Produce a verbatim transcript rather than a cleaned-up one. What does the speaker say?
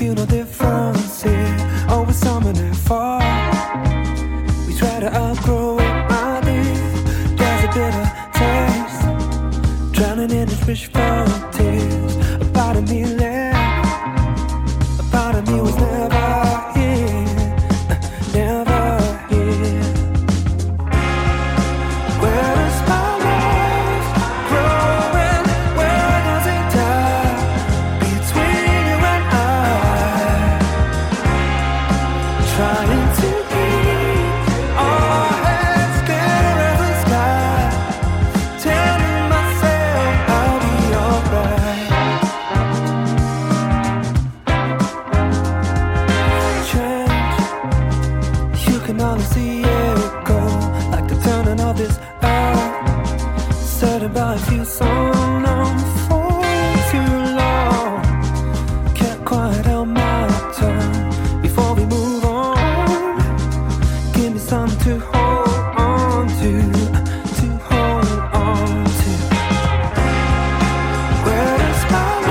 feel no difference here. Always something that far. We try to outgrow it, my dear. There's a bitter taste, drowning in its wishful tears. A part of me left, a part of me was never here, never here. Where does my life growing? Where does it die? Between you and I, trying to keep our heads clear as the sky, telling myself I'll be alright. Change, you can only see it go, like the turning of this earth. Certain by a few so long for too long. Can't quite help my turn before we move on. Give me something to hold on to, to hold on to. Where does my